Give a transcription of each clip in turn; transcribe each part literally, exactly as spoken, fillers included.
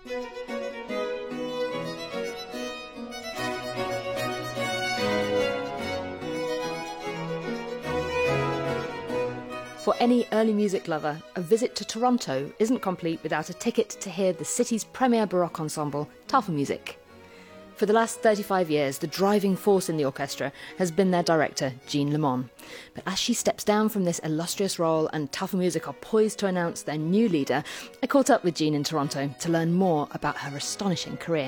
For any early music lover, a visit to Toronto isn't complete without a ticket to hear the city's premier Baroque ensemble, Tafelmusik. For the last thirty-five years, the driving force in the orchestra has been their director, Jean Lemon. But as she steps down from this illustrious role and Tafelmusik are poised to announce their new leader, I caught up with Jean in Toronto to learn more about her astonishing career.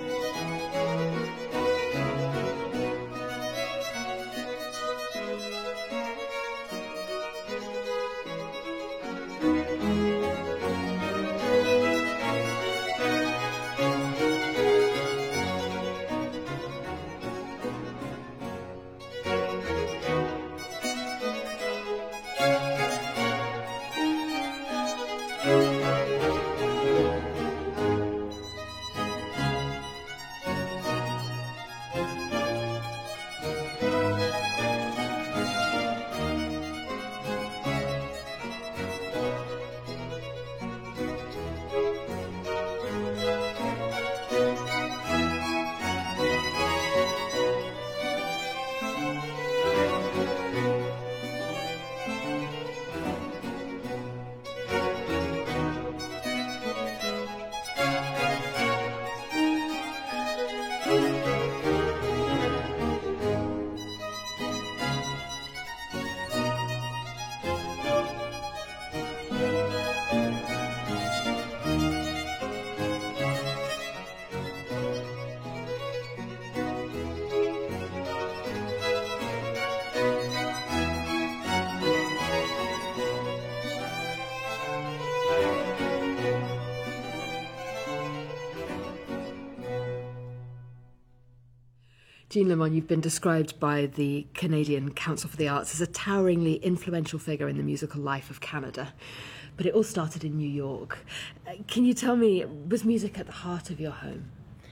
Jean Lemon, you've been described by the Canadian Council for the Arts as a toweringly influential figure in the musical life of Canada. But it all started in New York. Can you tell me, was music at the heart of your home?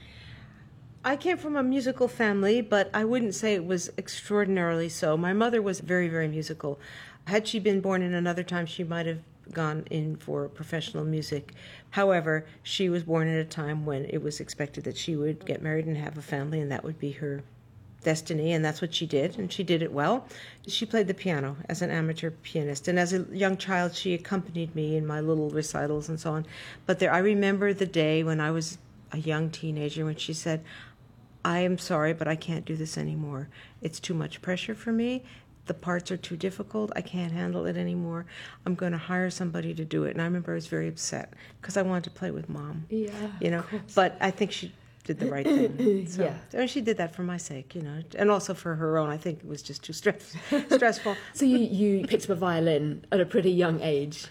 I came from a musical family, but I wouldn't say it was extraordinarily so. My mother was very, very musical. Had she been born in another time, she might have gone in for professional music. However, she was born at a time when it was expected that she would get married and have a family, and that would be her destiny, and that's what she did, and she did it well. She played the piano as an amateur pianist, and as a young child she accompanied me in my little recitals and so on. But there, I remember the day when I was a young teenager when she said, "I am sorry, but I can't do this anymore. It's too much pressure for me. The parts are too difficult. I can't handle it anymore. I'm going to hire somebody to do it." And I remember I was very upset because I wanted to play with Mom. Yeah, you know. But I think she did the right thing. So, yeah. And she did that for my sake, you know, and also for her own. I think it was just too stress, stressful. So you, you picked up a violin at a pretty young age.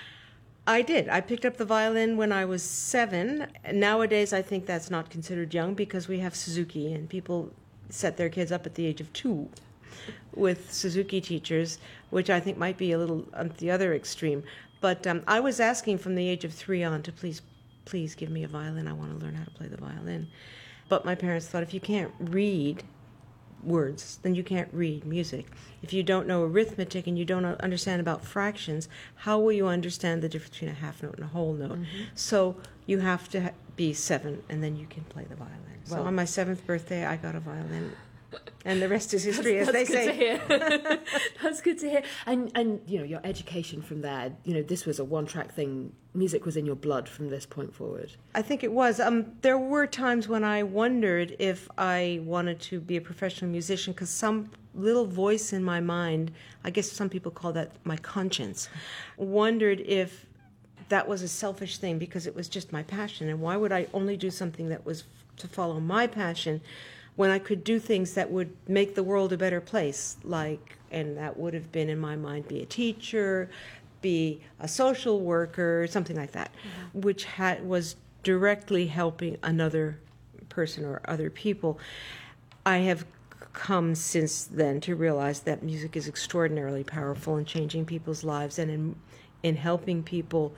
I did. I picked up the violin when I was seven. Nowadays, I think that's not considered young because we have Suzuki, and people set their kids up at the age of two with Suzuki teachers, which I think might be a little on the other extreme. But um, I was asking from the age of three on to please, please give me a violin. I want to learn how to play the violin. But my parents thought, if you can't read words, then you can't read music. If you don't know arithmetic and you don't understand about fractions, how will you understand the difference between a half note and a whole note? Mm-hmm. So you have to ha- be seven, and then you can play the violin. Well, so on my seventh birthday, I got a violin. And the rest is history, that's, as that's they good say. To hear. That's good to hear. And, and, you know, your education from there, you know, this was a one-track thing. Music was in your blood from this point forward. I think it was. Um, there were times when I wondered if I wanted to be a professional musician, because some little voice in my mind, I guess some people call that my conscience, wondered if that was a selfish thing because it was just my passion. And why would I only do something that was to follow my passion when I could do things that would make the world a better place, like, and that would have been in my mind, be a teacher, be a social worker, something like that, mm-hmm. which had, was directly helping another person or other people. I have come since then to realize that music is extraordinarily powerful in changing people's lives and in in helping people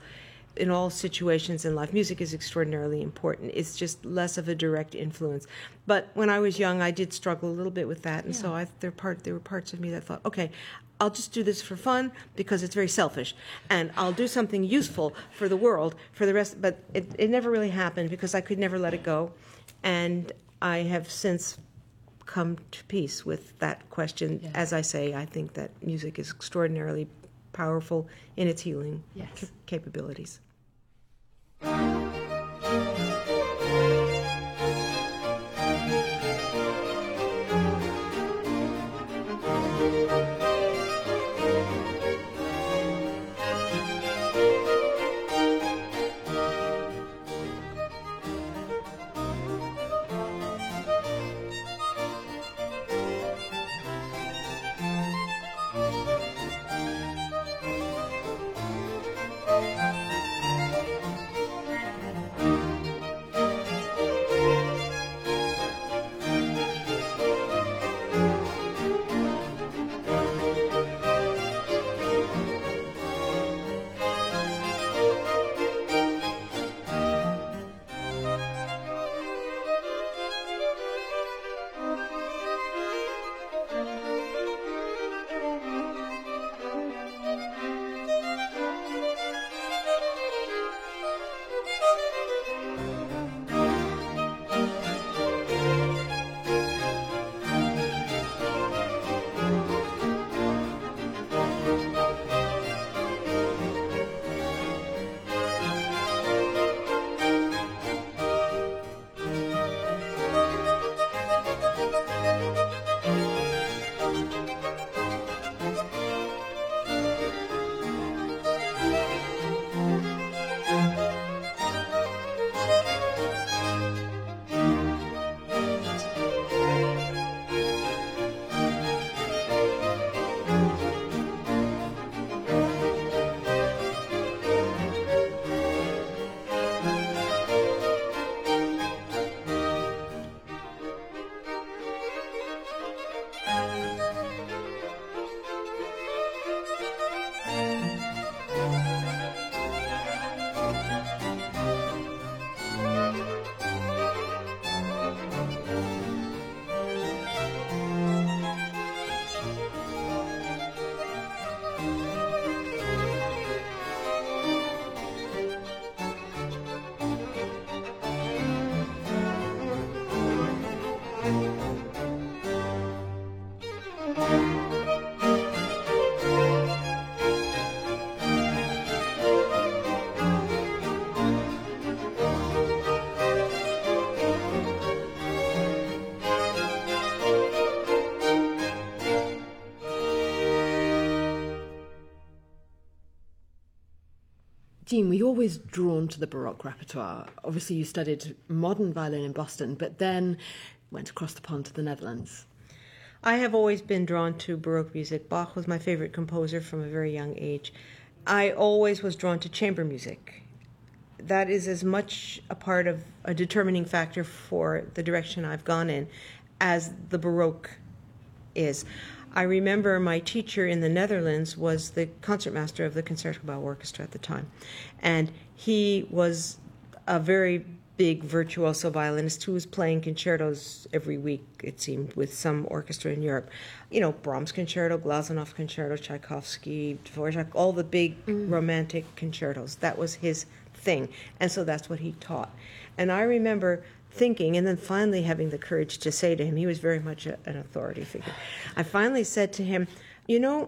in all situations in life, music is extraordinarily important. It's just less of a direct influence. But when I was young, I did struggle a little bit with that, and yeah. so I, there, part, there were parts of me that thought, okay, I'll just do this for fun because it's very selfish, and I'll do something useful for the world for the rest. But it, it never really happened because I could never let it go, and I have since come to peace with that question. Yeah. As I say, I think that music is extraordinarily powerful in its healing yes. c- capabilities. Jean, were you always drawn to the Baroque repertoire? Obviously, you studied modern violin in Boston, but then went across the pond to the Netherlands. I have always been drawn to Baroque music. Bach was my favorite composer from a very young age. I always was drawn to chamber music. That is as much a part of a determining factor for the direction I've gone in as the Baroque is. I remember my teacher in the Netherlands was the concertmaster of the Concertgebouw Orchestra at the time. And he was a very big virtuoso violinist who was playing concertos every week, it seemed, with some orchestra in Europe. You know, Brahms concerto, Glazunov concerto, Tchaikovsky, Dvorak, all the big mm. romantic concertos. That was his thing. And so that's what he taught. And I remember thinking, and then finally having the courage to say to him, he was very much a, an authority figure. I finally said to him, you know,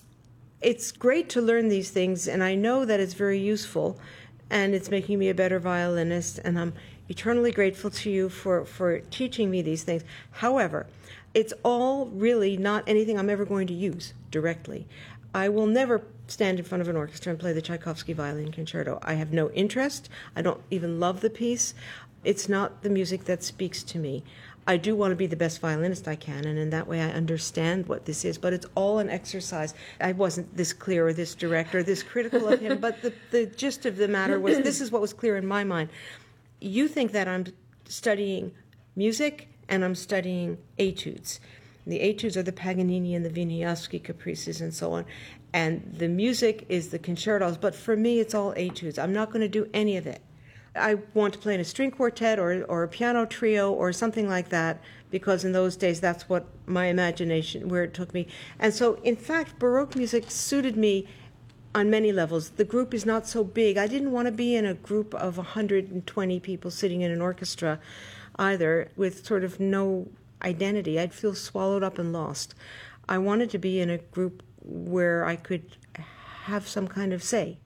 it's great to learn these things, and I know that it's very useful, and it's making me a better violinist, and I'm eternally grateful to you for, for teaching me these things. However, it's all really not anything I'm ever going to use directly. I will never stand in front of an orchestra and play the Tchaikovsky Violin Concerto. I have no interest. I don't even love the piece. It's not the music that speaks to me. I do want to be the best violinist I can, and in that way I understand what this is, but it's all an exercise. I wasn't this clear or this direct or this critical of him, but the, the gist of the matter was this is what was clear in my mind. You think that I'm studying music and I'm studying etudes. And the etudes are the Paganini and the Wieniawski caprices and so on. And the music is the concertos. But for me, it's all etudes. I'm not going to do any of it. I want to play in a string quartet or, or a piano trio or something like that, because in those days that's what my imagination, where it took me. And so, in fact, Baroque music suited me on many levels. The group is not so big. I didn't want to be in a group of one hundred twenty people sitting in an orchestra either, with sort of no identity. I'd feel swallowed up and lost. I wanted to be in a group where I could have some kind of say.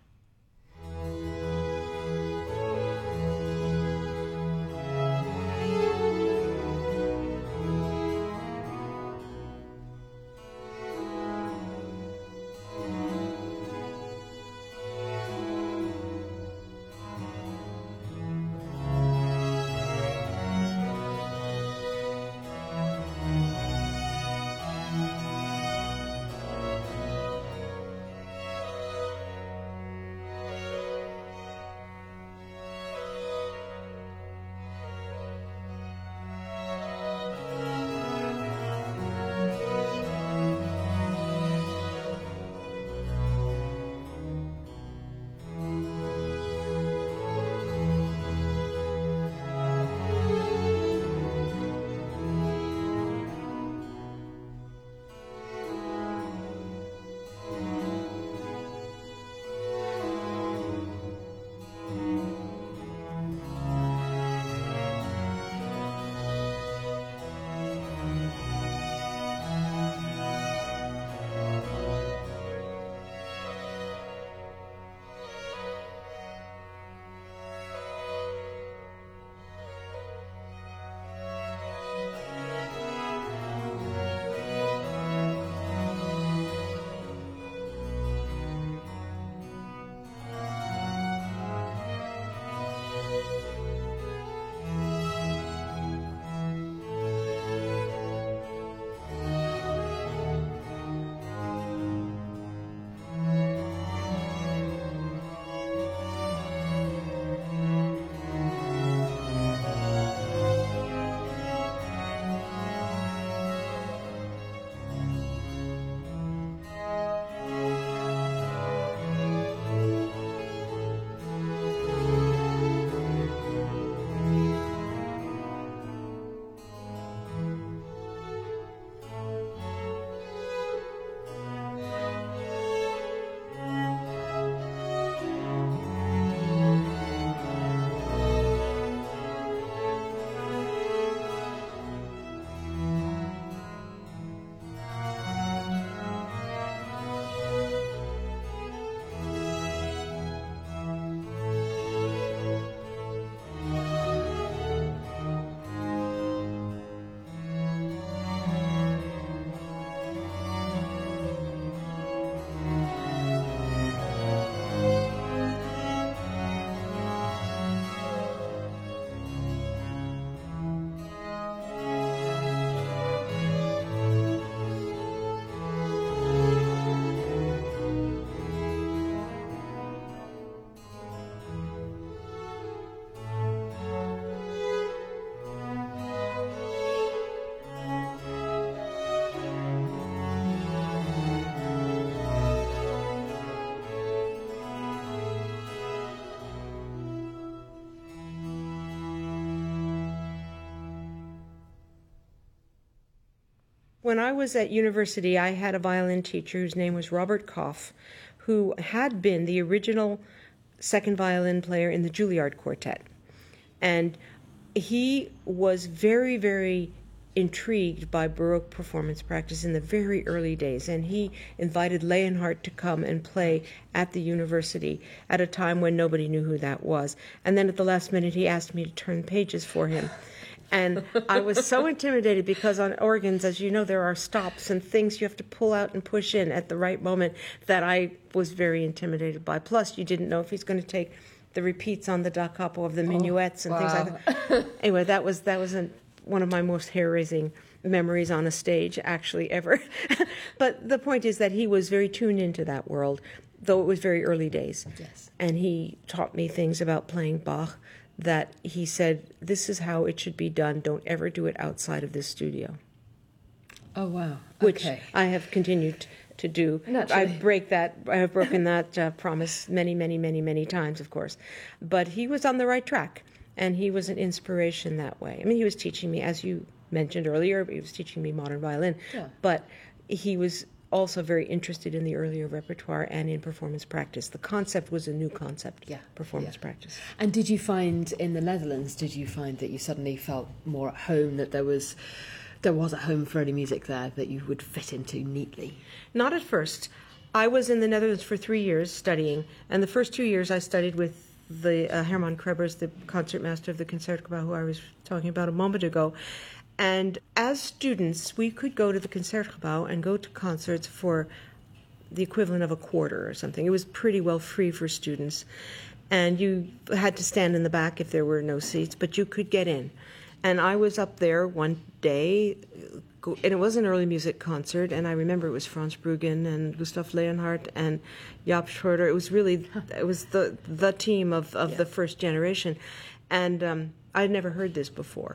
When I was at university, I had a violin teacher whose name was Robert Koff, who had been the original second violin player in the Juilliard Quartet. And he was very, very intrigued by Baroque performance practice in the very early days, and he invited Leonhardt to come and play at the university at a time when nobody knew who that was. And then at the last minute, he asked me to turn pages for him. And I was so intimidated because on organs, as you know, there are stops and things you have to pull out and push in at the right moment that I was very intimidated by. Plus, you didn't know if he's going to take the repeats on the da capo of the minuets and wow. things like that. Anyway, that was that was a, one of my most hair-raising memories on a stage, actually, ever. But the point is that he was very tuned into that world, though it was very early days. Yes. And he taught me things about playing Bach that he said, this is how it should be done. Don't ever do it outside of this studio. Oh, wow. Which Okay. I have continued to do. Naturally. I break that. I have broken that uh, promise many, many, many, many times, of course. But he was on the right track, and he was an inspiration that way. I mean, he was teaching me, as you mentioned earlier, he was teaching me modern violin. Yeah. But he was also very interested in the earlier repertoire and in performance practice. The concept was a new concept. Yeah. Performance Yeah. practice. And did you find in the Netherlands, did you find that you suddenly felt more at home, that there was there was a home for early music there that you would fit into neatly? Not at first. I was in the Netherlands for three years studying, and the first two years I studied with the uh, Herman Krebers, the concertmaster of the Concertgebouw, who I was talking about a moment ago. And as students, we could go to the Concertgebouw and go to concerts for the equivalent of a quarter or something. It was pretty well free for students. And you had to stand in the back if there were no seats, but you could get in. And I was up there one day, and it was an early music concert, and I remember it was Franz Bruggen and Gustav Leonhardt and Jaap Schroeder. It was really, it was the the team of, of Yeah. the first generation. And um, I'd never heard this before.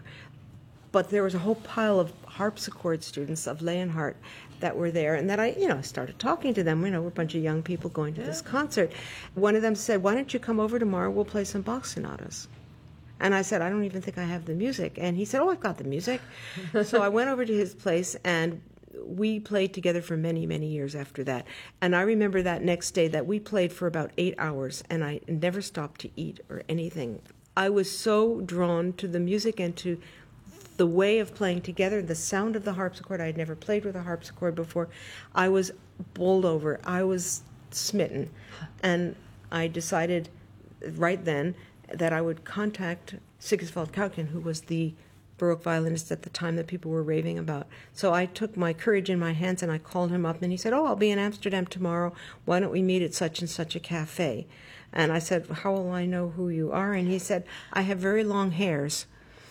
But there was a whole pile of harpsichord students of Leonhardt that were there, and that I, you know, started talking to them. You know, we're a bunch of young people going to this concert. One of them said, "Why don't you come over tomorrow? We'll play some Bach sonatas." And I said, "I don't even think I have the music." And he said, "Oh, I've got the music." So I went over to his place, and we played together for many, many years after that. And I remember that next day that we played for about eight hours, and I never stopped to eat or anything. I was so drawn to the music and to the way of playing together, the sound of the harpsichord. I had never played with a harpsichord before. I was bowled over. I was smitten. And I decided right then that I would contact Sigisvald Kauken, who was the Baroque violinist at the time that people were raving about. So I took my courage in my hands and I called him up, and he said, "Oh, I'll be in Amsterdam tomorrow. Why don't we meet at such and such a cafe?" And I said, "How will I know who you are?" And he said, "I have very long hairs."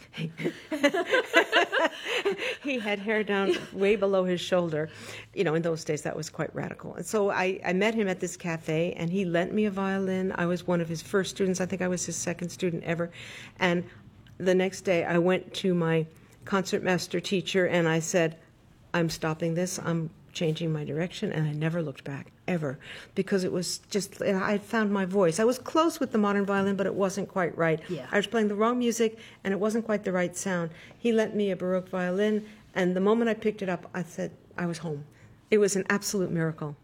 He had hair down way below his shoulder. You know, in those days that was quite radical. And so I, I met him at this cafe, and he lent me a violin. I was one of his first students. I think I was his second student ever. And the next day I went to my concertmaster teacher and I said, "I'm stopping this. I'm changing my direction." And I never looked back, ever, because it was just, I had found my voice. I was close with the modern violin, but it wasn't quite right. Yeah. I was playing the wrong music, and it wasn't quite the right sound. He lent me a Baroque violin, and the moment I picked it up, I said, I was home. It was an absolute miracle.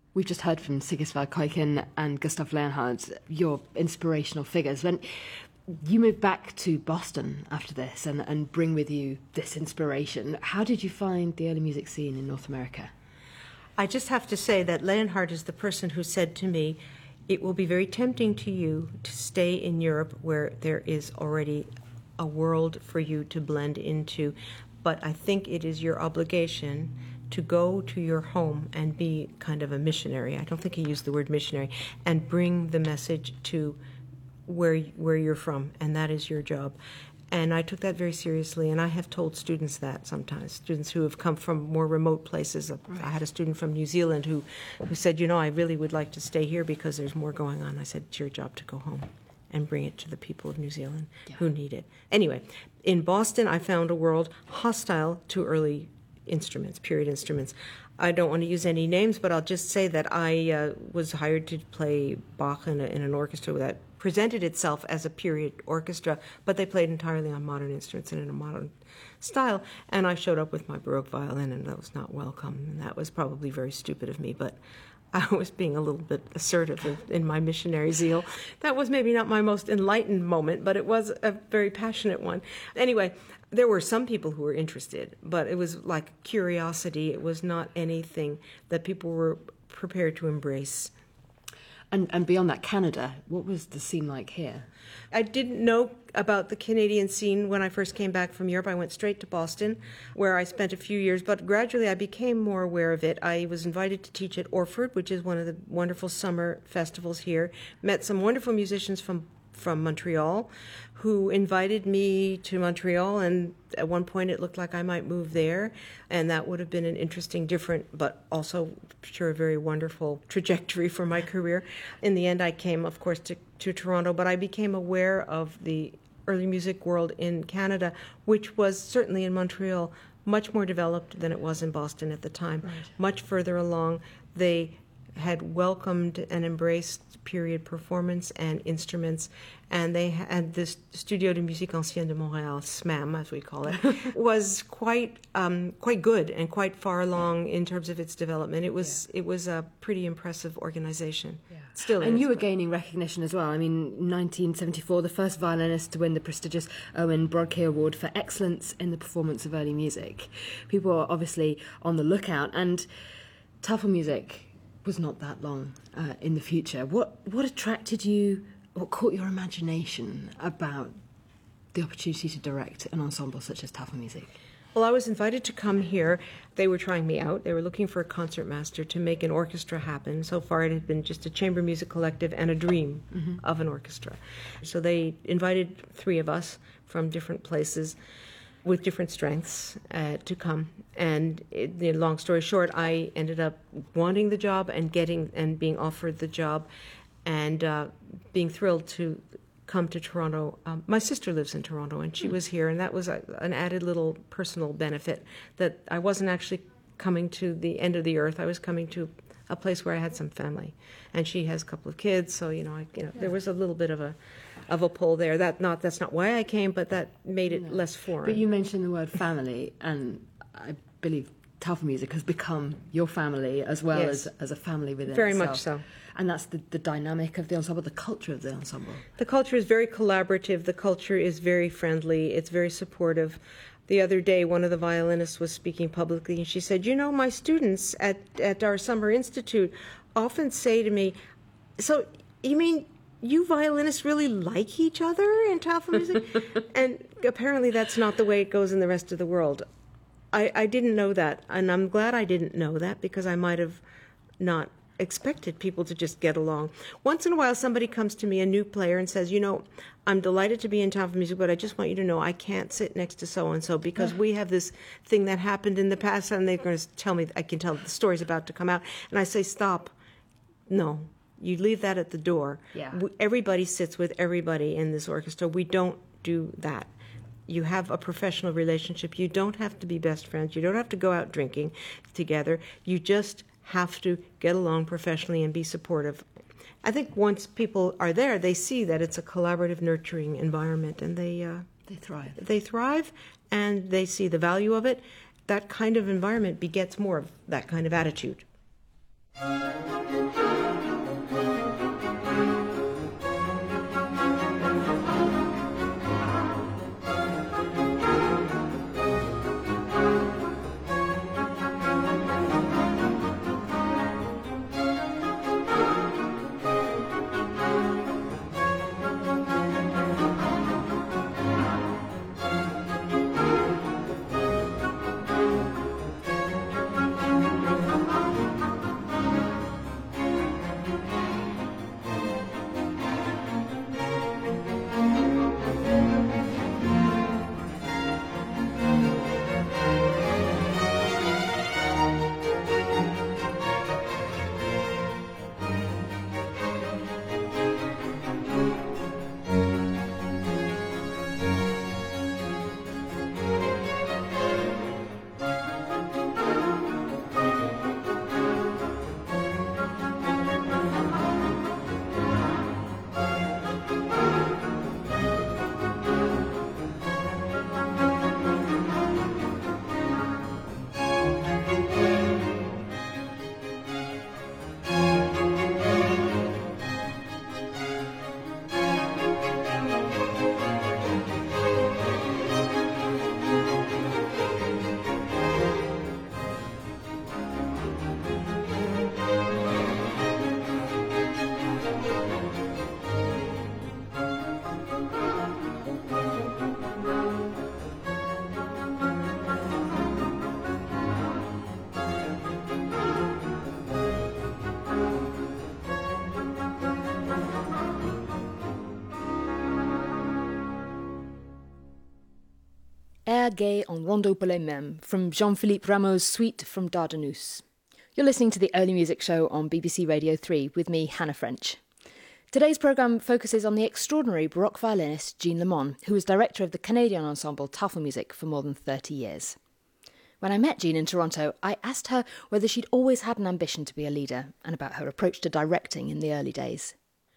We've just heard from Sigisvard Kuiken and Gustav Leonhardt, your inspirational figures. When you moved back to Boston after this and, and bring with you this inspiration, how did you find the early music scene in North America? I just have to say that Leonhardt is the person who said to me, it will be very tempting to you to stay in Europe where there is already a world for you to blend into, but I think it is your obligation to go to your home and be kind of a missionary. I don't think he used the word missionary, and bring the message to where where you're from, and that is your job. And I took that very seriously, and I have told students that sometimes, students who have come from more remote places. Right. I had a student from New Zealand who, who said, you know, I really would like to stay here because there's more going on. I said, it's your job to go home and bring it to the people of New Zealand yeah. who need it. Anyway, in Boston, I found a world hostile to early instruments, period instruments. I don't want to use any names, but I'll just say that I uh, was hired to play Bach in, a, in an orchestra that presented itself as a period orchestra, but they played entirely on modern instruments and in a modern style. And I showed up with my Baroque violin, and that was not welcome. And that was probably very stupid of me, but I was being a little bit assertive in, in my missionary zeal. That was maybe not my most enlightened moment, but it was a very passionate one. Anyway, there were some people who were interested, but it was like curiosity. It was not anything that people were prepared to embrace. And, and beyond that, Canada, what was the scene like here? I didn't know about the Canadian scene when I first came back from Europe. I went straight to Boston, where I spent a few years, but gradually I became more aware of it. I was invited to teach at Orford, which is one of the wonderful summer festivals here. Met some wonderful musicians from from Montreal, who invited me to Montreal, and at one point it looked like I might move there, and that would have been an interesting, different, but also sure a very wonderful trajectory for my career. In the end, I came, of course, to, to Toronto, but I became aware of the early music world in Canada, which was certainly in Montreal much more developed than it was in Boston at the time, right. Much further along. They had welcomed and embraced period performance and instruments, and they had this Studio de Musique Ancienne de Montréal, S M A M as we call it, was quite um, quite good and quite far along in terms of its development. It was yeah. it was a pretty impressive organization. Yeah. Still, and is, you were but. gaining recognition as well. I mean, nineteen seventy-four, the first violinist to win the prestigious Owen Brodke Award for excellence in the performance of early music. People are obviously on the lookout, and Tafelmusik was not that long uh, in the future. What what attracted you, what caught your imagination about the opportunity to direct an ensemble such as Tafelmusik? Well, I was invited to come here. They were trying me out. They were looking for a concertmaster to make an orchestra happen. So far it had been just a chamber music collective and a dream mm-hmm. of an orchestra. So they invited three of us from different places with different strengths uh, to come. And it, the long story short, I ended up wanting the job and getting and being offered the job, and uh, being thrilled to come to Toronto. Um, my sister lives in Toronto, and she mm. was here, and that was a, an added little personal benefit, that I wasn't actually coming to the end of the earth. I was coming to a place where I had some family, and she has a couple of kids, so you know, I, you know, yeah. there was a little bit of a of a pull there. That not that's not why I came, but that made it no. less foreign. But you mentioned the word family, and I believe Tafelmusik has become your family as well yes. as as a family within very itself. much so. And that's the, the dynamic of the ensemble, the culture of the ensemble. The culture is very collaborative. The culture is very friendly. It's very supportive. The other day, one of the violinists was speaking publicly, and she said, you know, my students at, at our summer institute often say to me, so you mean you violinists really like each other in Tafelmusik? And apparently that's not the way it goes in the rest of the world. I, I didn't know that, and I'm glad I didn't know that, because I might have not expected people to just get along. Once in a while, somebody comes to me, a new player, and says, you know, I'm delighted to be in Tafelmusik, but I just want you to know I can't sit next to so-and-so because we have this thing that happened in the past, and they're going to tell me, I can tell the story's about to come out. And I say, stop. No, you leave that at the door. Yeah. Everybody sits with everybody in this orchestra. We don't do that. You have a professional relationship. You don't have to be best friends. You don't have to go out drinking together. You just have to get along professionally and be supportive. I think once people are there, they see that it's a collaborative, nurturing environment, and they uh, they thrive. They thrive, and they see the value of it. That kind of environment begets more of that kind of attitude. Air Gai en Rondo pour les Mêmes from Jean-Philippe Rameau's suite from Dardanus. You're listening to the Early Music Show on B B C Radio three with me, Hannah French. Today's programme focuses on the extraordinary Baroque violinist Jean Lemon, who was director of the Canadian ensemble Tafelmusik for more than thirty years. When I met Jean in Toronto, I asked her whether she'd always had an ambition to be a leader and about her approach to directing in the early days.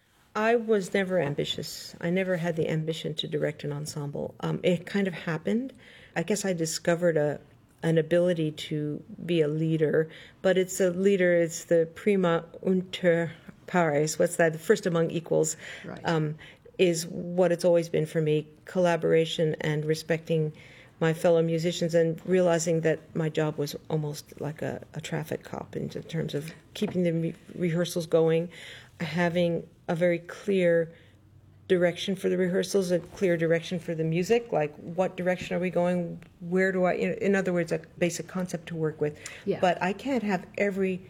I was never ambitious. I never had the ambition to direct an ensemble. Um, it kind of happened. I guess I discovered a an ability to be a leader, but it's a leader, it's the prima inter pares, what's that, the first among equals, right. um, is what it's always been for me, collaboration and respecting my fellow musicians and realizing that my job was almost like a, a traffic cop in terms of keeping the re- rehearsals going, having a very clear direction for the rehearsals, a clear direction for the music, like what direction are we going, where do I, in, in other words, a basic concept to work with. Yeah. But I can't have every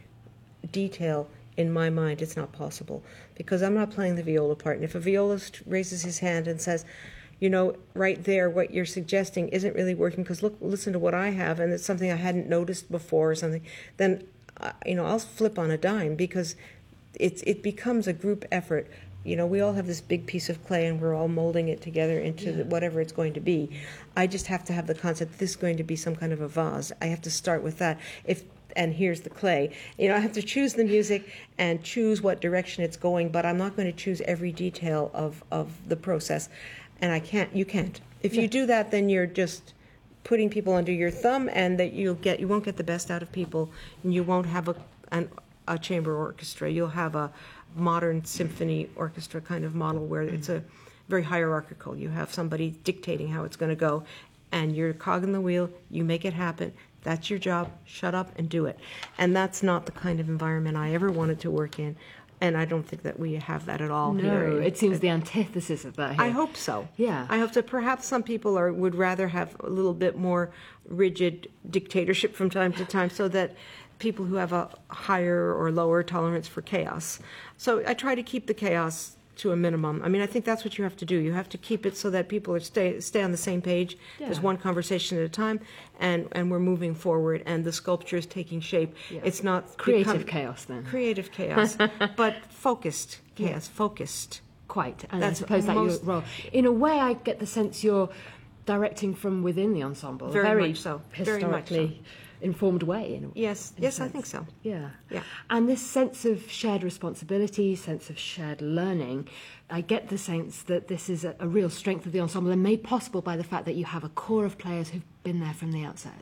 detail in my mind. It's not possible because I'm not playing the viola part. And if a violist raises his hand and says, you know, right there, what you're suggesting isn't really working because look, listen to what I have, and it's something I hadn't noticed before or something, then, uh, you know, I'll flip on a dime because it's it becomes a group effort. You know, we all have this big piece of clay and we're all molding it together into yeah. the, whatever it's going to be. I just have to have the concept, this is going to be some kind of a vase. I have to start with that. If and here's the clay. You know, I have to choose the music and choose what direction it's going, but I'm not going to choose every detail of, of the process. And I can't, you can't. If you yeah. do that, then you're just putting people under your thumb and that you'll get, you won't get the best out of people and you won't have a, an, a chamber orchestra. You'll have a modern symphony orchestra kind of model where it's a very hierarchical. You have somebody dictating how it's going to go and you're a cog in the wheel, you make it happen. That's your job. Shut up and do it. And that's not the kind of environment I ever wanted to work in. And I don't think that we have that at all no, here. No, it seems the antithesis of that here. I hope so. Yeah. I hope so. Perhaps some people are would rather have a little bit more rigid dictatorship from time to time so that people who have a higher or lower tolerance for chaos. So I try to keep the chaos to a minimum. I mean, I think that's what you have to do. You have to keep it so that people are stay stay on the same page. Yeah. There's one conversation at a time, and, and we're moving forward, and the sculpture is taking shape. Yeah. It's not creative become, chaos then. Creative chaos, but focused chaos, yeah. focused. Quite, and That's I suppose that most, your role. In a way, I get the sense you're directing from within the ensemble. Very, very much so. Historically Very much so. informed way. In, yes, in yes, I think so. Yeah, yeah. And this sense of shared responsibility, sense of shared learning, I get the sense that this is a, a real strength of the ensemble and made possible by the fact that you have a core of players who've been there from the outset.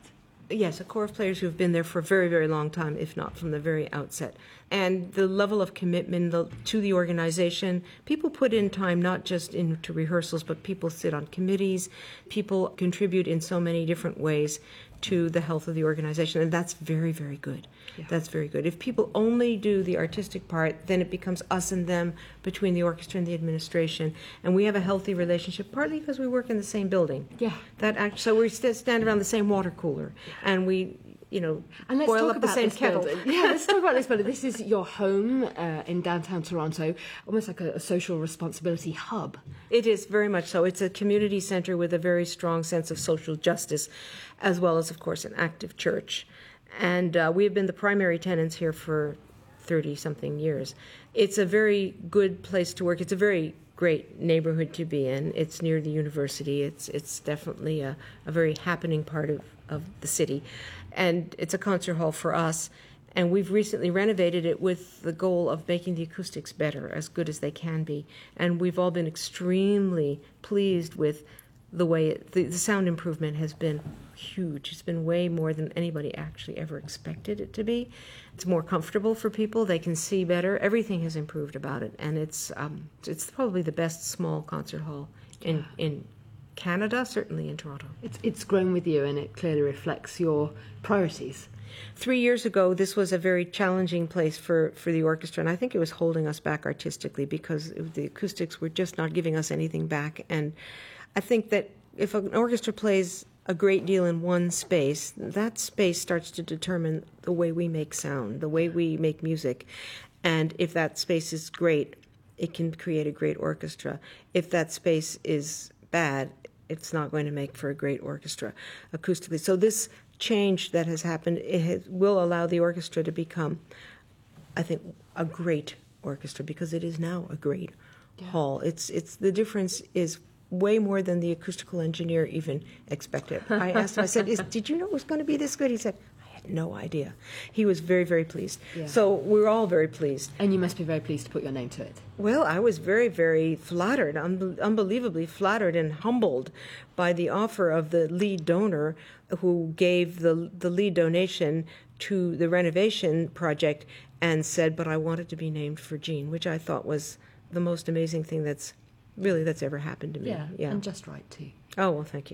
Yes, a core of players who have been there for a very, very long time, if not from the very outset. And the level of commitment the, to the organization, people put in time not just into rehearsals, but people sit on committees, people contribute in so many different ways to the health of the organization, and that's very, very good. Yeah. That's very good. If people only do the artistic part, then it becomes us and them between the orchestra and the administration, and we have a healthy relationship, partly because we work in the same building. Yeah. That act, so we st- stand around the same water cooler, and we, you know, and let's boil talk up the about same this kettle. Building. Yeah, let's talk about this building. This is your home uh, in downtown Toronto, almost like a, a social responsibility hub. It is very much so. It's a community center with a very strong sense of social justice, as well as, of course, an active church. And uh, we have been the primary tenants here for thirty-something years. It's a very good place to work. It's a very great neighborhood to be in. It's near the university. It's it's definitely a, a very happening part of, of the city. And it's a concert hall for us. And we've recently renovated it with the goal of making the acoustics better, as good as they can be. And we've all been extremely pleased with the way it, the, the sound improvement has been huge. It's been way more than anybody actually ever expected it to be. It's more comfortable for people. They can see better. Everything has improved about it, and it's um, it's probably the best small concert hall in in Canada, certainly in Toronto. It's it's grown with you, and it clearly reflects your priorities. Three years ago, this was a very challenging place for, for the orchestra, and I think it was holding us back artistically because it, the acoustics were just not giving us anything back. And I think that if an orchestra plays a great deal in one space, that space starts to determine the way we make sound, the way we make music. And if that space is great, it can create a great orchestra. If that space is bad, it's not going to make for a great orchestra acoustically. So this change that has happened, it has, will allow the orchestra to become, I think, a great orchestra, because it is now a great yeah. hall. It's it's the difference is way more than the acoustical engineer even expected. I asked him, I said, is, did you know it was going to be this good? He said, I had no idea. He was very, very pleased. Yeah. So we're all very pleased. And you must be very pleased to put your name to it. Well, I was very, very flattered, un- unbelievably flattered and humbled by the offer of the lead donor who gave the the lead donation to the renovation project and said, but I want it to be named for Jean, which I thought was the most amazing thing that's really that's ever happened to me. Yeah, yeah. And just right too. Oh, well, thank you.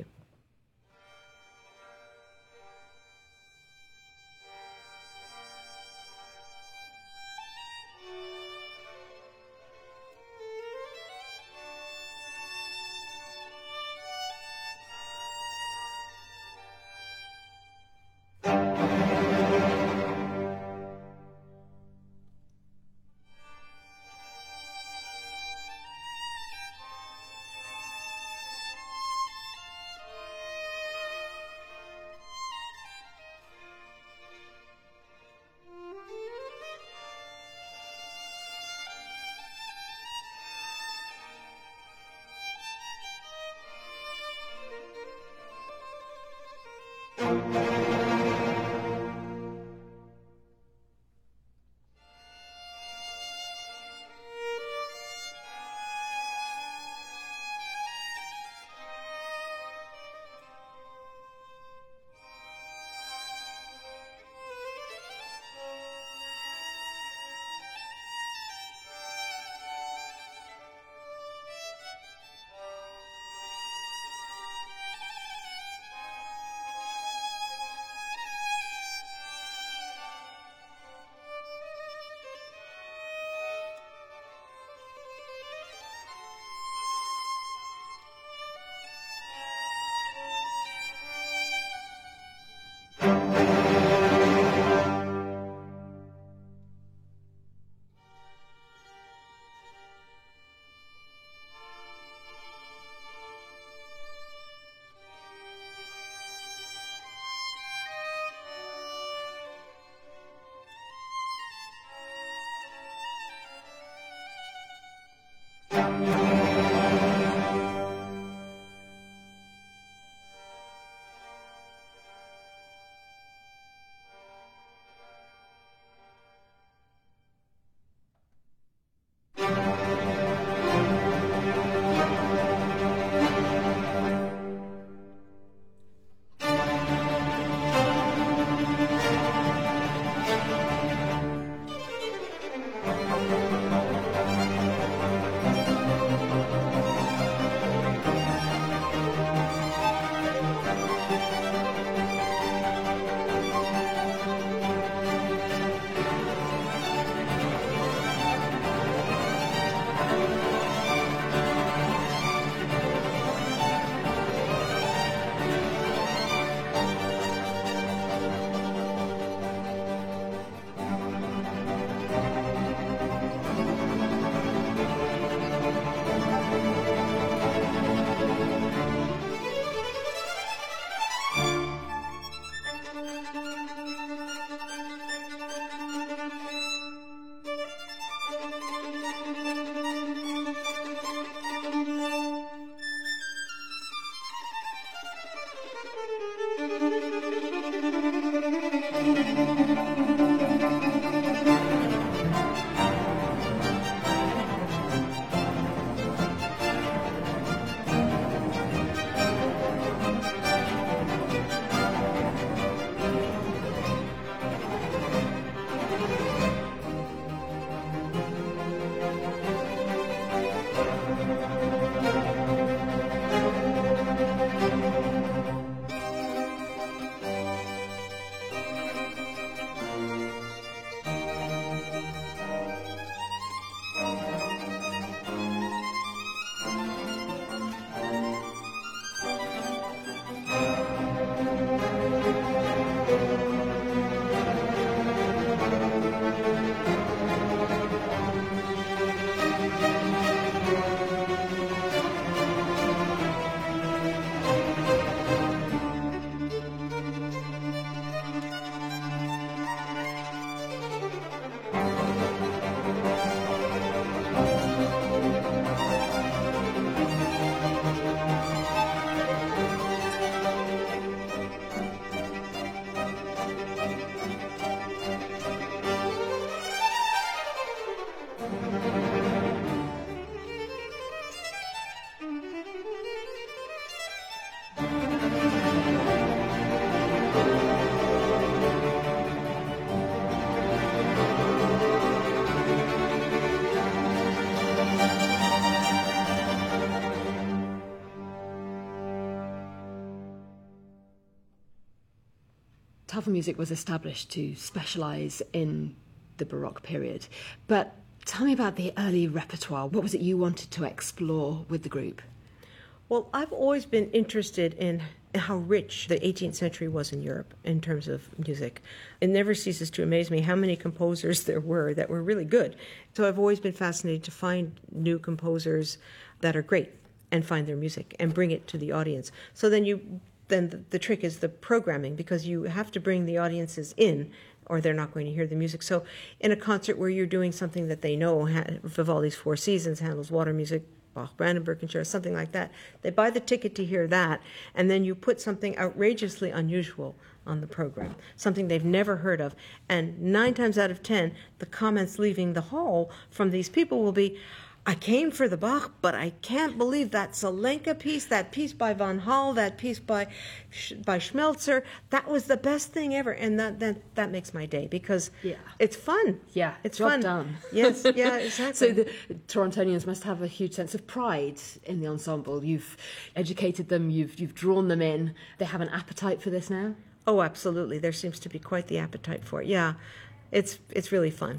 Tafelmusik was established to specialise in the Baroque period. But tell me about the early repertoire. What was it you wanted to explore with the group? Well, I've always been interested in how rich the eighteenth century was in Europe in terms of music. It never ceases to amaze me how many composers there were that were really good. So I've always been fascinated to find new composers that are great and find their music and bring it to the audience. So then you then the, the trick is the programming, because you have to bring the audiences in or they're not going to hear the music. So in a concert where you're doing something that they know, Vivaldi's Four Seasons, Handel's Water Music, Bach, Brandenburg Concerto, something like that, they buy the ticket to hear that, and then you put something outrageously unusual on the program, something they've never heard of. And nine times out of ten, the comments leaving the hall from these people will be, I came for the Bach, but I can't believe that Zelenka piece, that piece by Van Hal, that piece by by Schmelzer, that was the best thing ever. And that that, that makes my day, because yeah. it's fun. Yeah, it's job fun. done. Yes, yeah, exactly. So the Torontonians must have a huge sense of pride in the ensemble. You've educated them, you've you've drawn them in. They have an appetite for this now? Oh, absolutely. There seems to be quite the appetite for it. Yeah, it's it's really fun.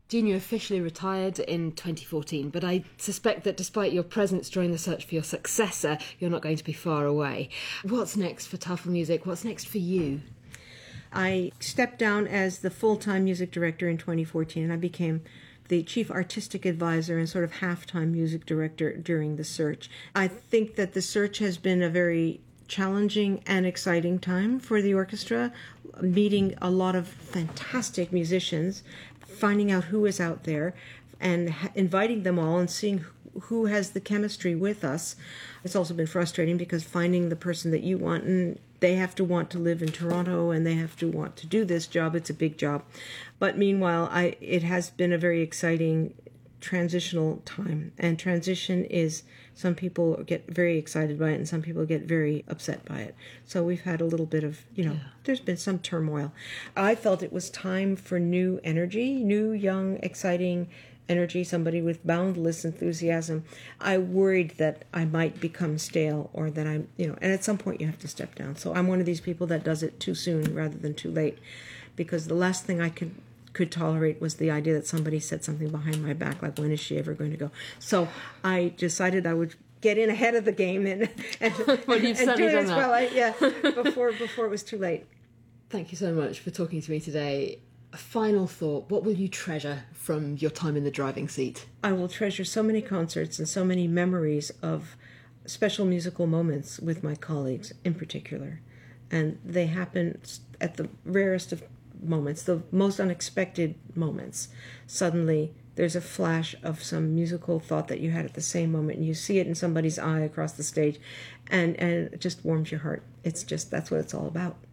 Gene officially retired in twenty fourteen, but I suspect that despite your presence during the search for your successor, you're not going to be far away. What's next for Tafel Music? What's next for you? I stepped down as the full-time music director in twenty fourteen, and I became the chief artistic advisor and sort of half-time music director during the search. I think that the search has been a very challenging and exciting time for the orchestra, meeting a lot of fantastic musicians, finding out who is out there, and ha- inviting them all and seeing who has the chemistry with us. It's also been frustrating because finding the person that you want, and they have to want to live in Toronto and they have to want to do this job. It's a big job. But meanwhile, I it has been a very exciting transitional time. And transition is, some people get very excited by it and some people get very upset by it. So we've had a little bit of, you know, yeah. There's been some turmoil. I felt it was time for new energy, new, young, exciting energy, somebody with boundless enthusiasm. I worried that I might become stale or that I'm, you know, and at some point you have to step down. So I'm one of these people that does it too soon rather than too late, because the last thing I could could tolerate was the idea that somebody said something behind my back, like, when is she ever going to go? So I decided I would get in ahead of the game and and, well, you've and do it as that. well. I, yeah, before before it was too late. Thank you so much for talking to me today. A final thought, what will you treasure from your time in the driving seat? I will treasure so many concerts and so many memories of special musical moments with my colleagues in particular. And they happen at the rarest of moments, the most unexpected moments. Suddenly there's a flash of some musical thought that you had at the same moment, and you see it in somebody's eye across the stage, and, and it just warms your heart. It's just, that's what it's all about.